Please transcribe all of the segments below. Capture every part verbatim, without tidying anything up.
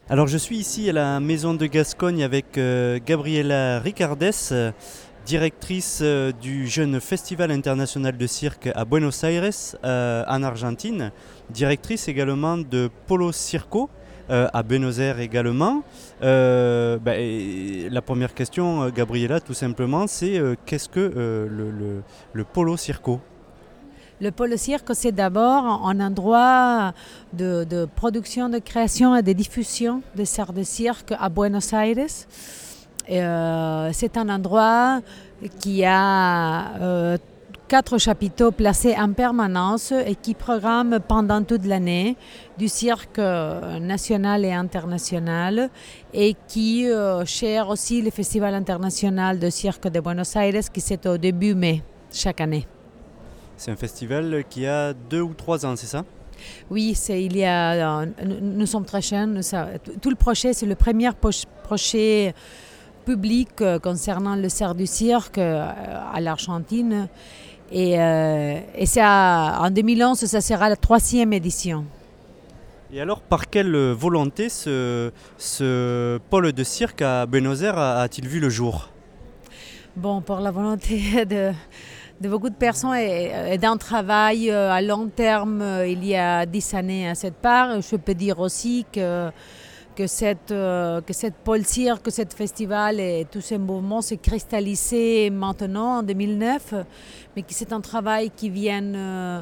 Alors je suis ici à la Maison de Gascogne avec euh, Gabriela Ricardes, euh, directrice euh, du jeune Festival international de cirque à Buenos Aires, euh, en Argentine, directrice également de Polo Circo, euh, à Buenos Aires également. Euh, ben, et la première question, euh, Gabriela, tout simplement, c'est euh, qu'est-ce que euh, le, le- le Polo Circo? Le pôle cirque, c'est d'abord un endroit de, de production, de création et de diffusion de serres de cirque à Buenos Aires. Et, euh, c'est un endroit qui a euh, quatre chapiteaux placés en permanence et qui programme pendant toute l'année du cirque euh, national et international et qui euh, gère aussi le Festival international de cirque de Buenos Aires qui c'est au début mai chaque année. C'est un festival qui a deux ou trois ans, c'est ça? Oui, c'est, il y a, euh, nous, nous sommes très jeunes. Ça- tout le projet, c'est le premier poche- projet public euh, concernant le cerf du cirque euh, à l'Argentine. Et, euh, et ça, en deux mille onze, ça sera la troisième édition. Et alors, par quelle volonté ce, ce pôle de cirque à Buenos Aires a- a-t-il vu le jour? Bon, pour la volonté de, de beaucoup de personnes et, et d'un travail euh, à long terme, euh, il y a dix années à cette part, je peux dire aussi que que cette, euh, que cette pôle cirque, que ce festival et tous ces mouvements s'est cristallisé maintenant en deux mille neuf, mais que c'est un travail qui vient euh,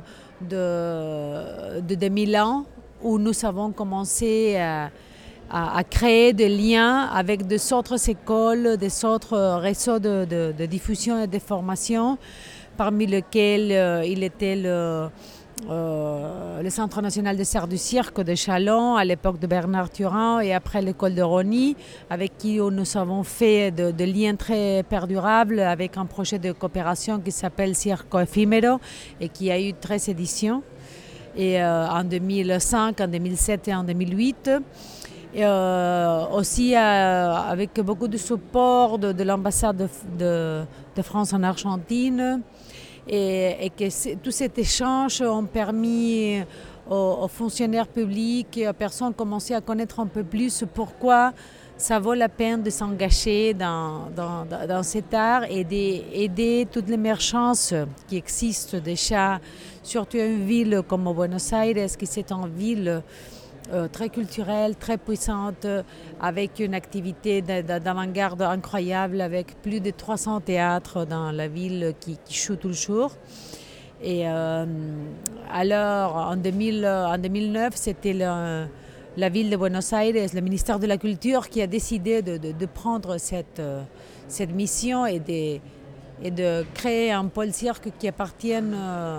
de, de deux mille ans où nous avons commencé à, à- à créer des liens avec des autres écoles, des autres réseaux de, de- de diffusion et de formation, parmi lesquels euh, il était le euh, le Centre national des arts du cirque de Châlons à l'époque de Bernard Turin et après l'école de Rony, avec qui nous avons fait de, de liens très perdurables avec un projet de coopération qui s'appelle Circo Efimero et qui a eu treize éditions. Et euh, en deux mille cinq, en deux mille sept et en deux mille huit. Et, euh, aussi euh, avec beaucoup de support de, de l'ambassade de, de, de France en Argentine et, et que tous ces échanges ont permis aux, aux fonctionnaires publics et aux personnes de commencer à connaître un peu plus pourquoi ça vaut la peine de s'engager dans, dans, dans cet art et d'aider toute l'émergence qui existe déjà, surtout une ville comme Buenos Aires, qui c'est une ville euh, très culturelle, très puissante, avec une activité d'avant-garde incroyable, avec plus de trois cents théâtres dans la ville qui, qui jouent toujours. Et euh, alors, en, deux mille, en deux mille neuf, c'était le, la ville de Buenos Aires, le ministère de la Culture, qui a décidé de, de, de prendre cette, cette mission et de, et de créer un pôle cirque qui appartienne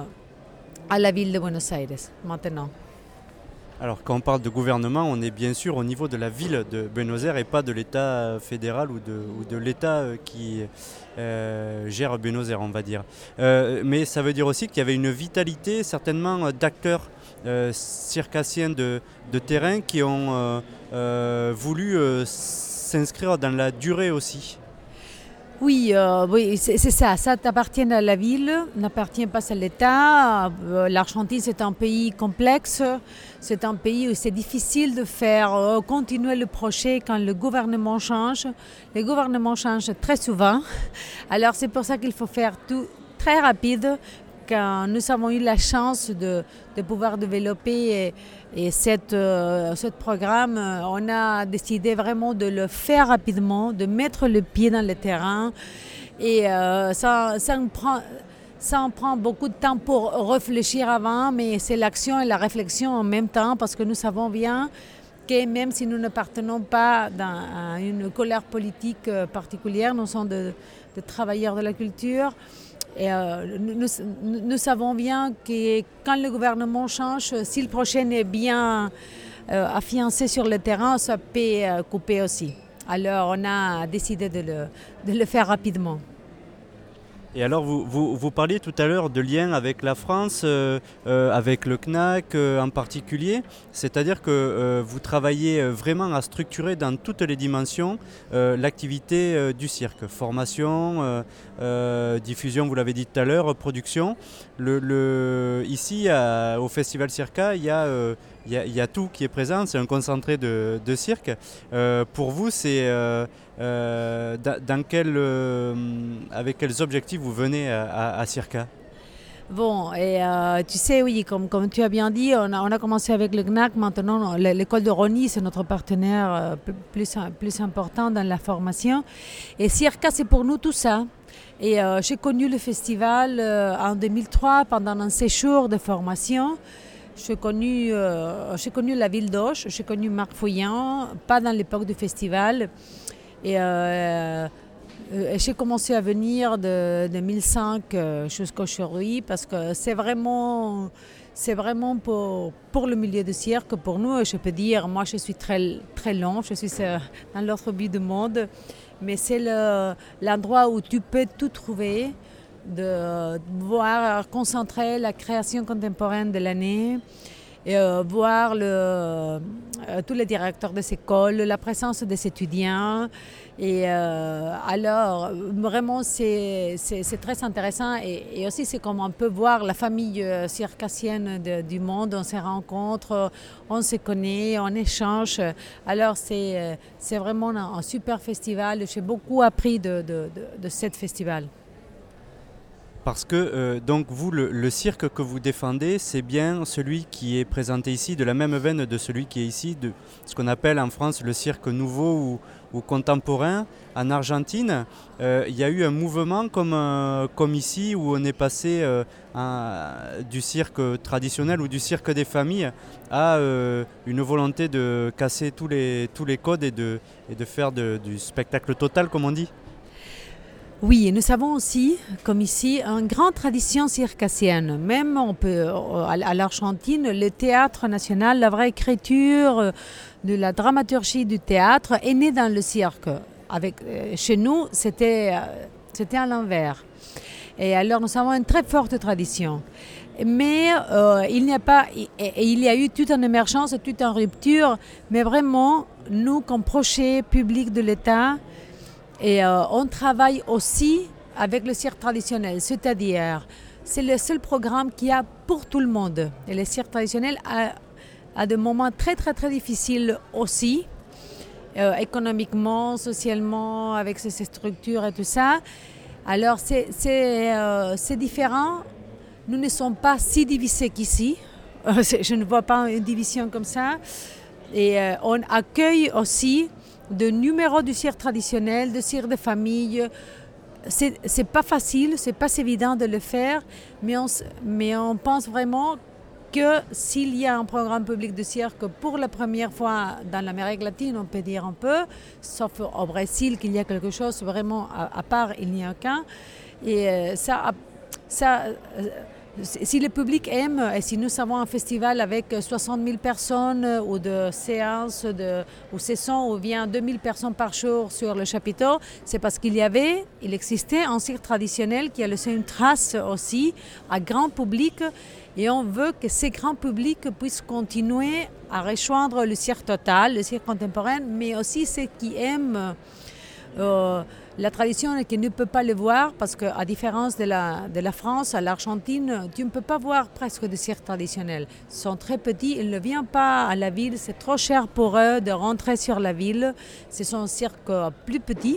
à la ville de Buenos Aires maintenant. Alors, quand on parle de gouvernement, on est bien sûr au niveau de la ville de Buenos Aires et pas de l'État fédéral ou de, ou de l'État euh, qui euh, gère Buenos Aires, on va dire. Euh, mais ça veut dire aussi qu'il y avait une vitalité, certainement, d'acteurs euh, circassiens de, de terrain qui ont euh, euh, voulu euh, s'inscrire dans la durée aussi. Oui, euh, oui c'est ça. Ça appartient à la ville, n'appartient pas à l'État. Euh, L'Argentine, c'est un pays complexe. C'est un pays où c'est difficile de faire euh, continuer le projet quand le gouvernement change. Le gouvernement change très souvent. Alors, c'est pour ça qu'il faut faire tout très rapide. Quand nous avons eu la chance de, de pouvoir développer et, et cette, euh, ce programme, on a décidé vraiment de le faire rapidement, de mettre le pied dans le terrain. Et euh, ça, ça, en prend, ça en prend beaucoup de temps pour réfléchir avant, mais c'est l'action et la réflexion en même temps, parce que nous savons bien que même si nous n'appartenons pas à une couleur politique particulière, nous sommes de, de travailleurs de la culture. Et euh, nous, nous, nous savons bien que quand le gouvernement change, si le projet est bien euh, affiancé sur le terrain, ça peut euh, couper aussi. Alors on a décidé de le, de le faire rapidement. Et alors, vous, vous, vous parliez tout à l'heure de liens avec la France, euh, euh, avec le C N A C euh, en particulier. C'est-à-dire que euh, vous travaillez vraiment à structurer dans toutes les dimensions euh, l'activité euh, du cirque. Formation, euh, euh, diffusion, vous l'avez dit tout à l'heure, production. Le, le, ici, à, au Festival Circa, il y a euh, il y, y a tout qui est présent, c'est un concentré de, de cirque. Euh, pour vous, c'est euh, euh, dans quel, euh, avec quels objectifs vous venez à, à, à Circa? Bon, et euh, tu sais, oui, comme, comme tu as bien dit, on a, on a commencé avec le G N A C. Maintenant, l'école de Rosny, c'est notre partenaire euh, plus, plus important dans la formation. Et Circa, c'est pour nous tout ça. Et euh, j'ai connu le festival euh, en deux mille trois pendant un séjour de formation. J'ai connu, euh, j'ai connu la ville d'Auch, j'ai connu Marc Fouillant, pas dans l'époque du festival. Et euh, Euh, j'ai commencé à venir de deux mille cinq euh, jusqu'aujourd'hui parce que c'est vraiment, c'est vraiment pour, pour le milieu du cirque, pour nous. Je peux dire, moi je suis très, très long, je suis euh, dans l'autre bout du monde, mais c'est le, l'endroit où tu peux tout trouver, de voir concentrer la création contemporaine de l'année. Et, euh, voir le, euh, tous les directeurs des écoles, la présence des étudiants. Et euh, alors, vraiment, c'est, c'est, c'est très intéressant. Et, et aussi, c'est comme on peut voir la famille euh, circassienne de, du monde. On se rencontre, on se connaît, on échange. Alors, c'est, c'est vraiment un, un super festival. J'ai beaucoup appris de, de, de, de ce festival. Parce que euh, donc vous, le, le cirque que vous défendez, c'est bien celui qui est présenté ici, de la même veine de celui qui est ici, de ce qu'on appelle en France le cirque nouveau ou, ou contemporain. En Argentine, euh, il y a eu un mouvement comme, euh, comme ici où on est passé euh, à, du cirque traditionnel ou du cirque des familles à euh, une volonté de casser tous les, tous les codes et de, et de faire de, du spectacle total, comme on dit. Oui, nous avons aussi, comme ici, une grande tradition circassienne. Même on peut, à l'Argentine, le théâtre national, la vraie écriture de la dramaturgie du théâtre est née dans le cirque. Avec, chez nous, c'était, c'était à l'envers. Et alors, nous avons une très forte tradition. Mais euh, il n'y a pas, et, et il y a eu toute une émergence, toute une rupture. Mais vraiment, nous, comme projet public de l'État, et euh, on travaille aussi avec le cirque traditionnel, c'est-à-dire c'est le seul programme qu'il y a pour tout le monde. Et le cirque traditionnel a, a des moments très très très difficiles aussi, euh, économiquement, socialement, avec ses structures et tout ça. Alors c'est, c'est, euh, c'est différent. Nous ne sommes pas si divisés qu'ici. Je ne vois pas une division comme ça. Et euh, on accueille aussi de numéros du cirque traditionnel, de cirque de famille. C'est, c'est pas facile, c'est pas évident de le faire, mais on, mais on pense vraiment que s'il y a un programme public de cirque pour la première fois dans l'Amérique latine, on peut dire un peu, sauf au Brésil qu'il y a quelque chose vraiment à, à part, il n'y a qu'un. Et euh, ça, ça euh, si le public aime, et si nous avons un festival avec soixante mille personnes ou de séances de, ou sessions où vient deux mille personnes par jour sur le chapiteau, c'est parce qu'il y avait, il existait un cirque traditionnel qui a laissé une trace aussi à grand public et on veut que ces grands publics puissent continuer à rejoindre le cirque total, le cirque contemporain, mais aussi ceux qui aiment euh, la tradition et qui ne peut pas le voir parce qu'à différence de la, de la France, à l'Argentine, tu ne peux pas voir presque de cirque traditionnel. Ils sont très petits, ils ne viennent pas à la ville, c'est trop cher pour eux de rentrer sur la ville. Ce sont des cirques plus petits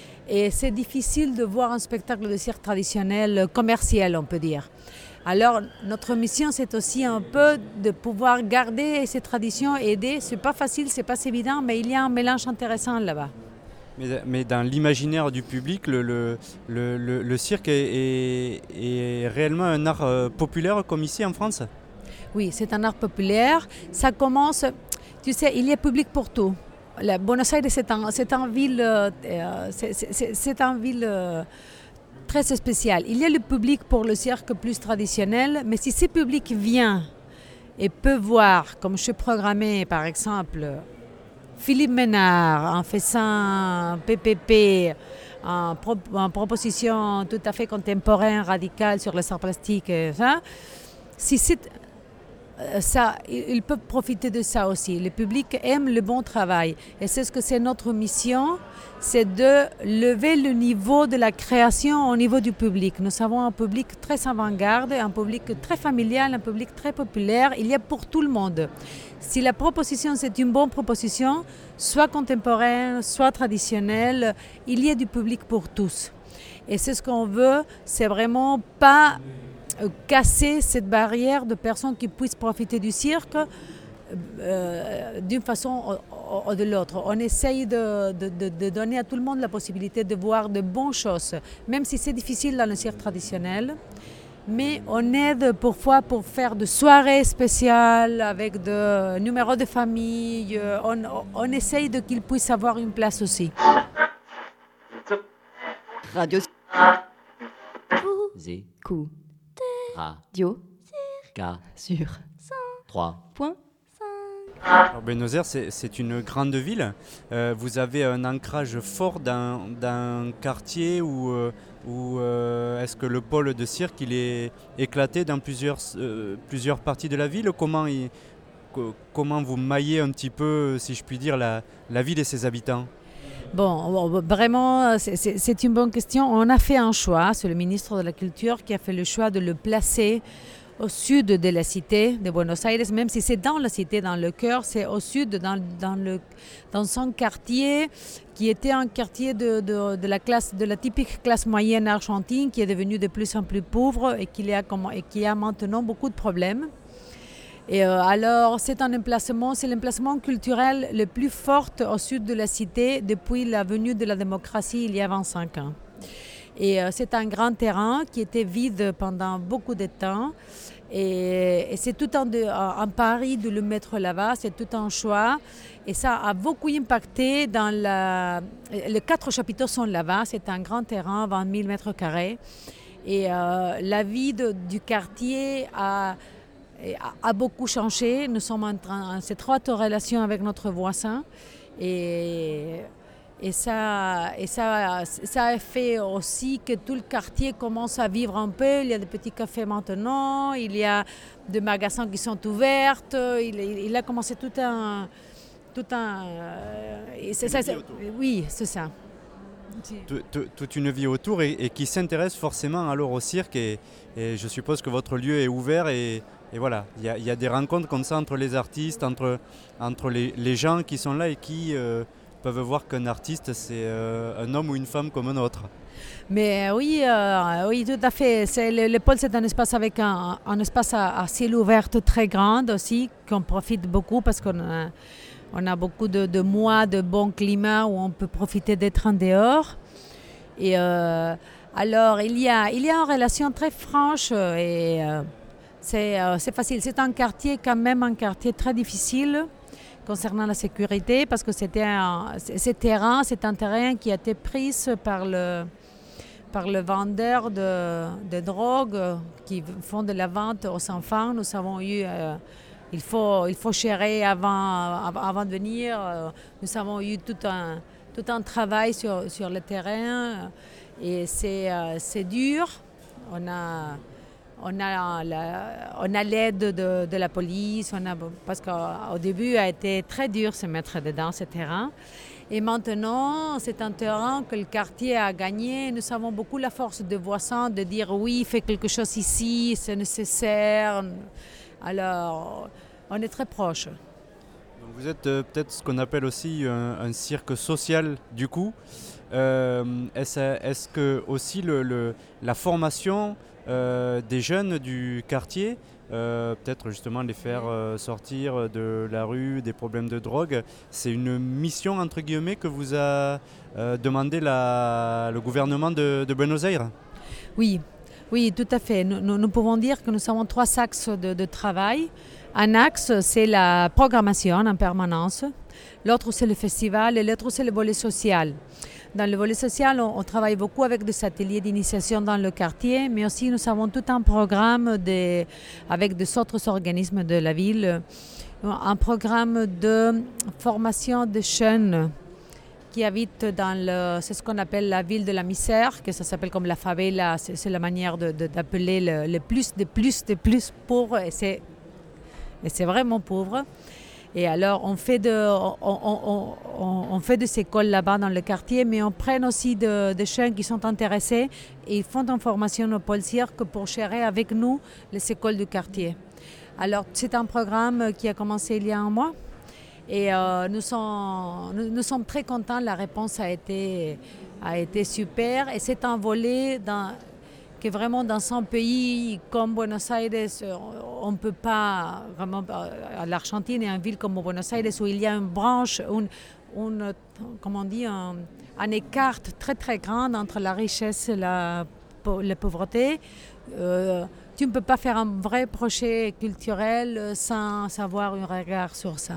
et c'est difficile de voir un spectacle de cirque traditionnel commercial, on peut dire. Alors notre mission, c'est aussi un peu de pouvoir garder ces traditions et aider. C'est pas facile, c'est pas évident, mais il y a un mélange intéressant là-bas. Mais, mais dans l'imaginaire du public, le, le, le, le, le cirque est, est, est réellement un art euh, populaire comme ici en France? Oui, c'est un art populaire. Ça commence, tu sais, il y a public pour tout. La Buenos Aires, c'est un, c'est un ville, euh, c'est, c'est, c'est un ville euh, très spécial. Il y a le public pour le cirque plus traditionnel, mais si ce public vient et peut voir, comme je suis programmé par exemple, Philippe Ménard en faisant P P P, en, pro, en proposition tout à fait contemporaine, radicale sur les arts plastiques, ça, si c'est ça, ils peuvent profiter de ça aussi. Le public aime le bon travail. Et c'est ce que c'est notre mission, c'est de lever le niveau de la création au niveau du public. Nous avons un public très avant-garde, un public très familial, un public très populaire. Il y a pour tout le monde. Si la proposition, c'est une bonne proposition, soit contemporaine, soit traditionnelle, il y a du public pour tous. Et c'est ce qu'on veut, c'est vraiment pas casser cette barrière de personnes qui puissent profiter du cirque euh, d'une façon ou, ou de l'autre. On essaye de, de, de, de donner à tout le monde la possibilité de voir de bonnes choses, même si c'est difficile dans le cirque traditionnel. Mais on aide parfois pour faire de soirées spéciales avec des numéros de famille. On, on essaye de qu'ils puissent avoir une place aussi. Radio Z Coup Radio K sur trois point Alors, Buenos Aires, c'est, c'est une grande ville. Euh, vous avez un ancrage fort dans, dans un quartier où, euh, où euh, est-ce que le pôle de cirque il est éclaté dans plusieurs, euh, plusieurs parties de la ville. Comment, il, co- comment vous maillez un petit peu, si je puis dire, la, la ville et ses habitants? Bon, vraiment, c'est, c'est, c'est une bonne question. On a fait un choix, c'est le ministre de la Culture qui a fait le choix de le placer au sud de la cité de Buenos Aires, même si c'est dans la cité, dans le cœur, c'est au sud, dans, dans, le, dans son quartier qui était un quartier de, de, de, la classe, de la typique classe moyenne argentine qui est devenu de plus en plus pauvre et qui a, et qui a maintenant beaucoup de problèmes. Et euh, alors, c'est un emplacement, c'est l'emplacement culturel le plus fort au sud de la cité depuis la venue de la démocratie il y a vingt-cinq ans. Et euh, c'est un grand terrain qui était vide pendant beaucoup de temps. Et, et c'est tout un, de, un pari de le mettre là-bas, c'est tout un choix. Et ça a beaucoup impacté dans la... Les quatre chapiteaux sont là-bas, c'est un grand terrain, vingt mille mètres carrés. Et euh, la vie de, du quartier a... a beaucoup changé. Nous sommes en train en étroite relation avec notre voisin et, et, ça, et ça, ça a fait aussi que tout le quartier commence à vivre un peu. Il y a des petits cafés maintenant, il y a des magasins qui sont ouverts, il, il a commencé tout un... Tout un et c'est ça, c'est, oui, c'est ça. Toute une vie autour et, et qui s'intéresse forcément alors au cirque et, et je suppose que votre lieu est ouvert et, et voilà, il y, y a des rencontres comme ça entre les artistes, entre, entre les, les gens qui sont là et qui euh, peuvent voir qu'un artiste c'est euh, un homme ou une femme comme un autre. Mais oui, euh, oui, tout à fait. C'est, le, le pôle, c'est un espace avec un, un espace à, à ciel ouvert très grand aussi, qu'on profite beaucoup parce qu'on a, on a beaucoup de, de mois de bon climat où on peut profiter d'être en dehors. Et euh, alors, il y, a, il y a une relation très franche et euh, c'est, euh, c'est facile. C'est un quartier, quand même, un quartier très difficile concernant la sécurité parce que c'était un, ce terrain, c'est un terrain qui a été pris par le, par le vendeur de, de drogue qui font de la vente aux enfants. Nous avons eu... Euh, Il faut, il faut gérer avant, avant de venir. Nous avons eu tout un, tout un travail sur, sur le terrain et c'est, c'est dur. On a, on a, la, on a l'aide de, de la police, on a, parce qu'au début, a été très dur de se mettre dedans ce terrain. Et maintenant, c'est un terrain que le quartier a gagné. Nous avons beaucoup la force de voisins de dire oui, fais quelque chose ici, c'est nécessaire. Alors, on est très proche. Donc vous êtes euh, peut-être ce qu'on appelle aussi un, un cirque social du coup. Euh, est-ce, est-ce que aussi le, le, la formation euh, des jeunes du quartier, euh, peut-être justement les faire euh, sortir de la rue, des problèmes de drogue, c'est une mission entre guillemets que vous a euh, demandé la, le gouvernement de, de Buenos Aires? Oui. Oui, tout à fait. Nous, nous, nous pouvons dire que nous avons trois axes de, de travail. Un axe, c'est la programmation en permanence. L'autre, c'est le festival et l'autre, c'est le volet social. Dans le volet social, on, on travaille beaucoup avec des ateliers d'initiation dans le quartier, mais aussi nous avons tout un programme de, avec des autres organismes de la ville, un programme de formation de jeunes qui habitent dans le, c'est ce qu'on appelle la ville de la misère, que ça s'appelle comme la favela, c'est, c'est la manière de, de, d'appeler le, le plus de plus de plus pauvres. Et c'est Et c'est vraiment pauvre. Et alors, on fait de, on, on, on, on fait des écoles là-bas dans le quartier, mais on prend aussi des de jeunes qui sont intéressés et ils font une formation au Pôle Cirque pour gérer avec nous les écoles du quartier. Alors, c'est un programme qui a commencé il y a un mois et euh, nous, sommes, nous, nous sommes très contents. La réponse a été, a été super et c'est envolé dans... que vraiment dans un pays comme Buenos Aires, on ne peut pas, vraiment, à l'Argentine et une ville comme Buenos Aires, où il y a une branche, une, une, comment on dit, un, un écart très très grand entre la richesse et la, la pauvreté. Euh, tu ne peux pas faire un vrai projet culturel sans avoir un regard sur ça.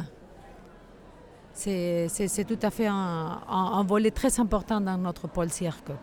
C'est, c'est, c'est tout à fait un, un, un volet très important dans notre pôle cirque.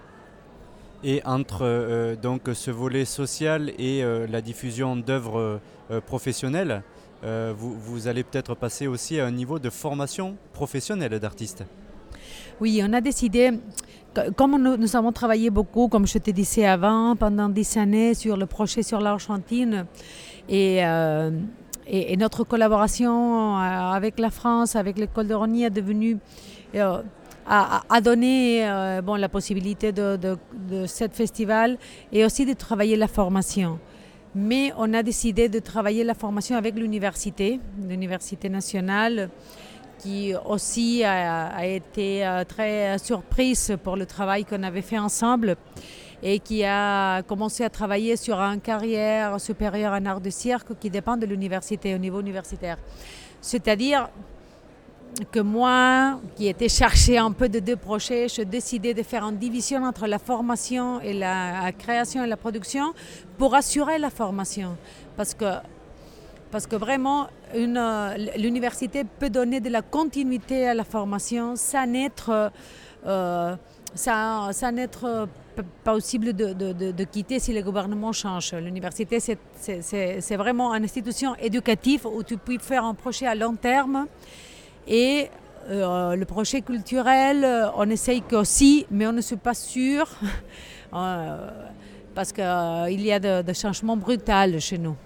Et entre euh, donc ce volet social et euh, la diffusion d'œuvres euh, professionnelles, euh, vous, vous allez peut-être passer aussi à un niveau de formation professionnelle d'artistes. Oui, on a décidé, comme nous, nous avons travaillé beaucoup, comme je te disais avant, pendant dix années sur le projet sur l'Argentine, et, euh, et, et notre collaboration avec la France, avec l'école de Rosny est devenue... Euh, a, a donné euh, bon, la possibilité de, de, de ce festival et aussi de travailler la formation. Mais on a décidé de travailler la formation avec l'université, l'université nationale, qui aussi a, a été euh, très surprise pour le travail qu'on avait fait ensemble et qui a commencé à travailler sur une carrière supérieure en art de cirque qui dépend de l'université, au niveau universitaire. C'est-à-dire que moi, qui étais cherché un peu de deux projets, je décidais de faire une division entre la formation et la création et la production pour assurer la formation. Parce que, parce que vraiment, une, l'université peut donner de la continuité à la formation sans être, euh, sans, sans être possible de, de, de, de quitter si le gouvernement change. L'université, c'est, c'est, c'est, c'est vraiment une institution éducative où tu peux faire un projet à long terme. Et euh, le projet culturel, on essaye aussi, mais on ne suis pas sûr, euh, parce qu'il euh, y a des de changements brutaux chez nous.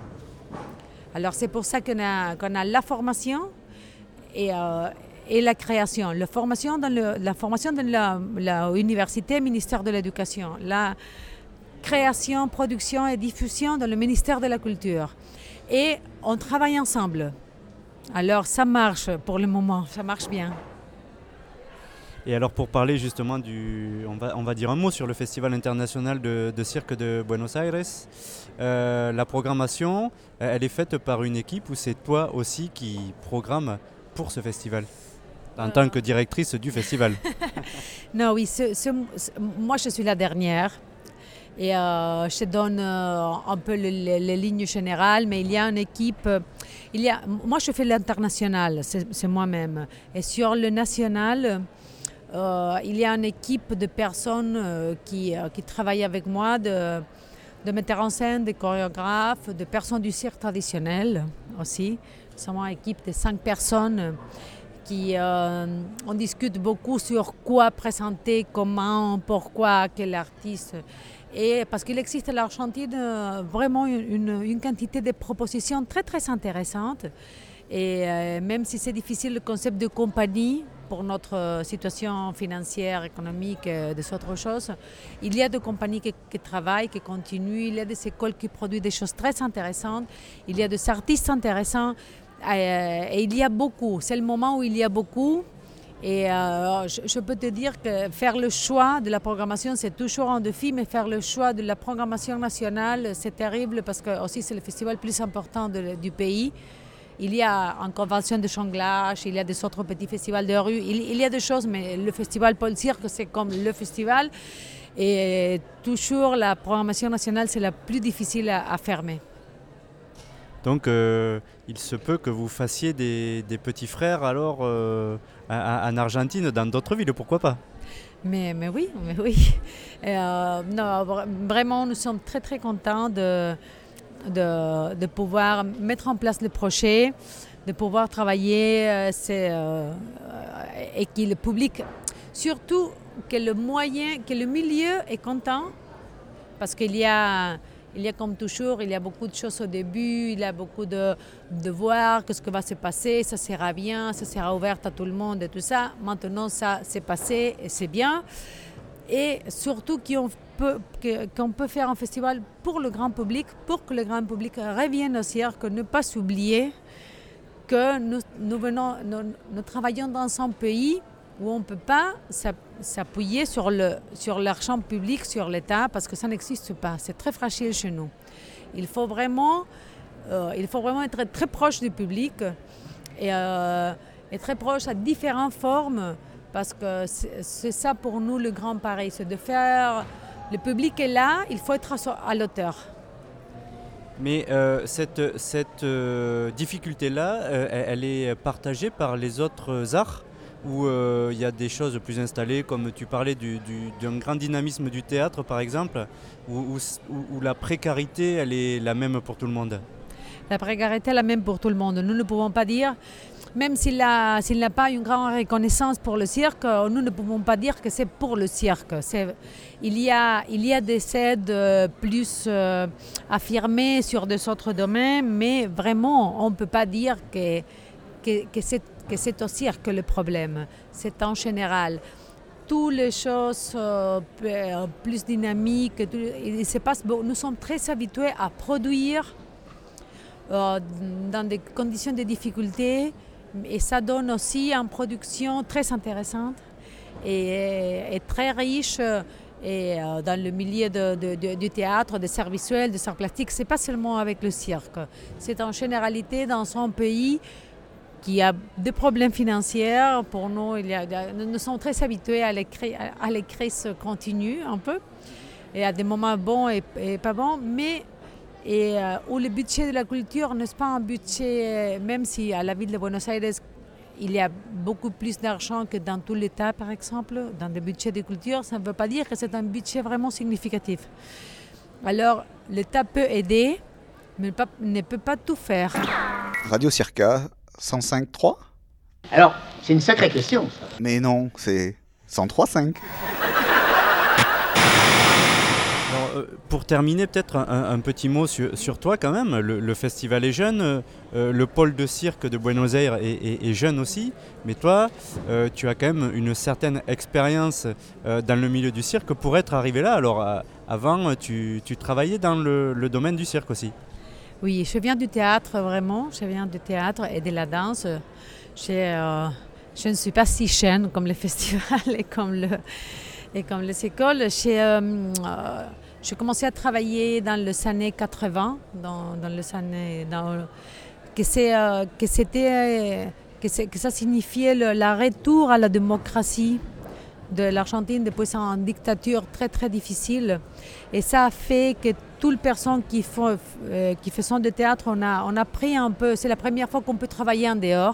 Alors c'est pour ça qu'on a, qu'on a la formation et, euh, et la création. La formation dans, le, la formation dans l'université, ministère de l'Éducation. La création, production et diffusion dans le ministère de la Culture. Et on travaille ensemble. Alors ça marche pour le moment, ça marche bien. Et alors pour parler justement du, on va, on va dire un mot sur le Festival international de, de cirque de Buenos Aires, euh, la programmation, elle est faite par une équipe ou c'est toi aussi qui programme pour ce festival en euh... tant que directrice du festival? Non, oui, ce, ce, ce, moi je suis la dernière. Et euh, je donne euh, un peu les, les, les lignes générales, mais il y a une équipe. Euh, il y a, moi, je fais l'international, c'est, c'est moi-même. Et sur le national, euh, il y a une équipe de personnes euh, qui, euh, qui travaillent avec moi, de, de metteurs en scène, de chorégraphes, de personnes du cirque traditionnel aussi. C'est une équipe de cinq personnes qui, euh, on discute beaucoup sur quoi présenter, comment, pourquoi, quel artiste. Et parce qu'il existe à l'Argentine euh, vraiment une, une quantité de propositions très très intéressantes. Et euh, même si c'est difficile le concept de compagnie pour notre situation financière, économique et des autres choses, il y a des compagnies qui, qui travaillent, qui continuent, il y a des écoles qui produisent des choses très intéressantes, il y a des artistes intéressants euh, et il y a beaucoup. C'est le moment où il y a beaucoup. Et euh, je, je peux te dire que faire le choix de la programmation, c'est toujours un défi, mais faire le choix de la programmation nationale, c'est terrible parce que aussi c'est le festival le plus important de, du pays. Il y a une convention de jonglage, il y a des autres petits festivals de rue, il, il y a des choses, mais le festival Pôle Cirque, c'est comme le festival. Et toujours la programmation nationale, c'est la plus difficile à, à fermer. Donc euh, il se peut que vous fassiez des, des petits frères alors euh, en Argentine, dans d'autres villes, pourquoi pas? Mais, mais oui, mais oui. Euh, non, vraiment, nous sommes très très contents de, de, de pouvoir mettre en place le projet, de pouvoir travailler euh, c'est, euh, et que le public, surtout que le moyen, que le milieu est content, parce qu'il y a... il y a comme toujours, il y a beaucoup de choses au début, il y a beaucoup de, de voir ce que va se passer, ça sera bien, ça sera ouvert à tout le monde et tout ça. Maintenant, ça s'est passé et c'est bien. Et surtout qu'on peut, qu'on peut faire un festival pour le grand public, pour que le grand public revienne au cirque, ne pas s'oublier que nous, nous, venons, nous, nous travaillons dans un pays où on ne peut pas s'appuyer sur, le, sur l'argent public, sur l'État, parce que ça n'existe pas. C'est très fragile chez nous. Il faut vraiment, euh, il faut vraiment être très proche du public et, euh, et très proche à différentes formes, parce que c'est, c'est ça pour nous le grand pari, c'est de faire... Le public est là, il faut être à, à l'auteur. Mais euh, cette, cette euh, difficulté-là, euh, elle est partagée par les autres arts où il euh, y a des choses plus installées, comme tu parlais du, du, d'un grand dynamisme du théâtre par exemple, où, où, où la précarité elle est la même pour tout le monde. La précarité est la même pour tout le monde. Nous ne pouvons pas dire, même s'il, a, s'il n'a pas une grande reconnaissance pour le cirque, nous ne pouvons pas dire que c'est pour le cirque. C'est, il, y a, il y a des aides plus euh, affirmées sur des autres domaines, mais vraiment on ne peut pas dire que, que, que c'est que c'est au cirque le problème, c'est en général. Toutes les choses euh, plus dynamiques, tout, il se passe, bon, nous sommes très habitués à produire euh, dans des conditions de difficulté et ça donne aussi une production très intéressante et, et très riche. Et euh, dans le milieu de, de, de, du théâtre, des arts visuels, des arts plastiques, ce n'est pas seulement avec le cirque, c'est en généralité dans son pays qui a des problèmes financiers. Pour nous, il y a, nous sommes très habitués à les, à les crises continues un peu, et à des moments bons et, et pas bons, mais et, euh, où le budget de la culture n'est pas un budget, même si à la ville de Buenos Aires, il y a beaucoup plus d'argent que dans tout l'État, par exemple, dans le budget de culture, ça ne veut pas dire que c'est un budget vraiment significatif. Alors, l'État peut aider, mais pas, ne peut pas tout faire. Radio Circa cent cinq virgule trois. Alors, c'est une sacrée question, ça. Mais non, c'est cent trois virgule cinq. Alors, euh, pour terminer, peut-être un, un petit mot sur, sur toi quand même. Le, le festival est jeune, euh, le pôle de cirque de Buenos Aires est, est, est jeune aussi, mais toi, euh, tu as quand même une certaine expérience euh, dans le milieu du cirque pour être arrivé là. Alors, euh, avant, tu, tu travaillais dans le, le domaine du cirque aussi. Oui, je viens du théâtre, vraiment. Je viens du théâtre et de la danse. Je, euh, je ne suis pas si jeune comme les festivals et comme, le, et comme les écoles. J'ai euh, commencé à travailler dans les années quatre-vingts, dans, dans les années, dans, que, c'est, euh, que, c'était, que, c'est, que ça signifiait le, le retour à la démocratie de l'Argentine depuis une dictature très très difficile. Et ça a fait que toutes les personnes qui font, euh, qui font du théâtre, on a, on a pris un peu, c'est la première fois qu'on peut travailler en dehors.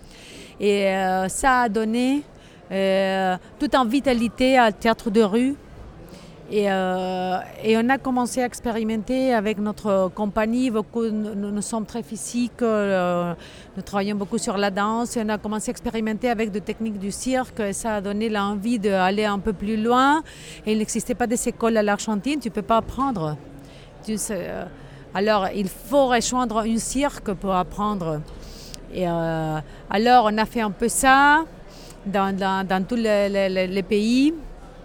Et euh, ça a donné euh, toute une vitalité au théâtre de rue. Et, euh, et on a commencé à expérimenter avec notre compagnie. Beaucoup, nous, nous sommes très physiques, euh, nous travaillons beaucoup sur la danse. Et on a commencé à expérimenter avec des techniques du cirque. Et ça a donné l'envie d'aller un peu plus loin. Et il n'existait pas des écoles à l'Argentine, tu ne peux pas apprendre. Tu sais, euh, alors il faut rejoindre un cirque pour apprendre. Et, euh, alors on a fait un peu ça dans, dans, dans tous les, les, les pays.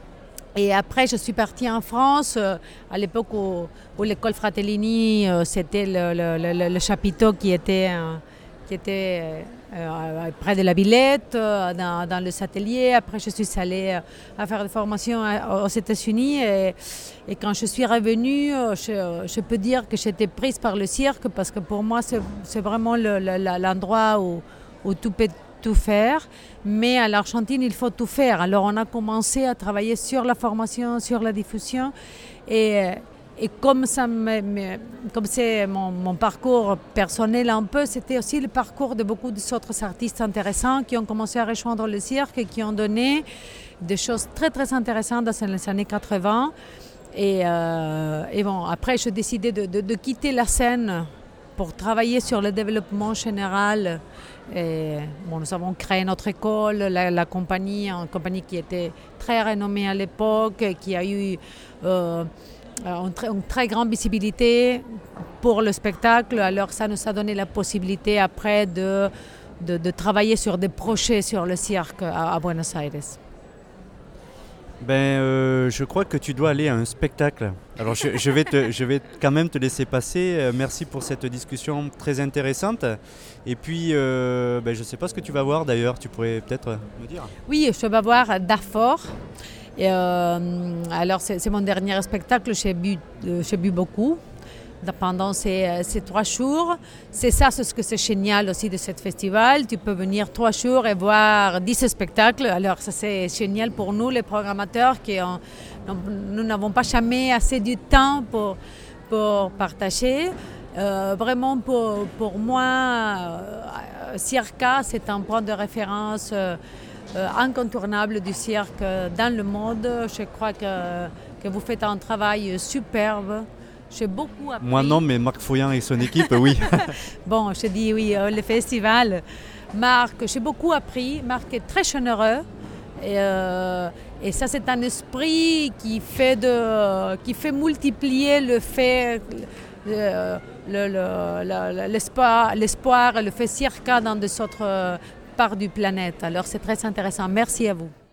Et après, je suis partie en France, euh, à l'époque où, où l'école Fratellini, euh, c'était le, le, le, le chapiteau qui était, euh, qui était euh, près de la Villette, euh, dans, dans les ateliers. Après, je suis allée euh, faire des formations aux États-Unis. Et, et quand je suis revenue, je, je peux dire que j'étais prise par le cirque, parce que pour moi, c'est, c'est vraiment le, le, l'endroit où, où tout peut tout faire, mais à l'Argentine, il faut tout faire. Alors, on a commencé à travailler sur la formation, sur la diffusion, et, et comme, ça me, me, comme c'est mon, mon parcours personnel un peu, c'était aussi le parcours de beaucoup d'autres artistes intéressants qui ont commencé à rejoindre le cirque et qui ont donné des choses très, très intéressantes dans les années quatre-vingts. Et, euh, et bon, après, j'ai décidé de, de, de quitter la scène pour travailler sur le développement général. Et, bon, nous avons créé notre école, la, la compagnie, une compagnie qui était très renommée à l'époque, qui a eu euh, une, très, une très grande visibilité pour le spectacle. Alors ça nous a donné la possibilité après de, de, de travailler sur des projets sur le cirque à, à Buenos Aires. Ben, euh, je crois que tu dois aller à un spectacle. Alors, je, je, vais, te, je vais quand même te laisser passer. Euh, merci pour cette discussion très intéressante. Et puis, euh, ben, je ne sais pas ce que tu vas voir d'ailleurs. Tu pourrais peut-être me dire. Oui, je vais voir Darfur. Et, euh, alors, c'est, c'est mon dernier spectacle. J'ai bu, euh, j'ai bu beaucoup pendant ces, ces trois jours. C'est ça, c'est ce que c'est génial aussi de ce festival. Tu peux venir trois jours et voir dix spectacles. Alors ça, c'est génial pour nous, les programmateurs, qui ont, nous n'avons pas jamais assez de temps pour, pour partager. Euh, vraiment, pour, pour moi, euh, Circa, c'est un point de référence euh, incontournable du cirque dans le monde. Je crois que, que vous faites un travail superbe. J'ai beaucoup appris. Moi non, mais Marc Fouillant et son équipe, oui. Bon, je dis oui, euh, le festival. Marc, j'ai beaucoup appris. Marc est très généreux. Et, euh, et ça, c'est un esprit qui fait, de, qui fait multiplier le fait, le, le, le, l'espoir, l'espoir, le fait circa dans des autres parts du planète. Alors, c'est très intéressant. Merci à vous.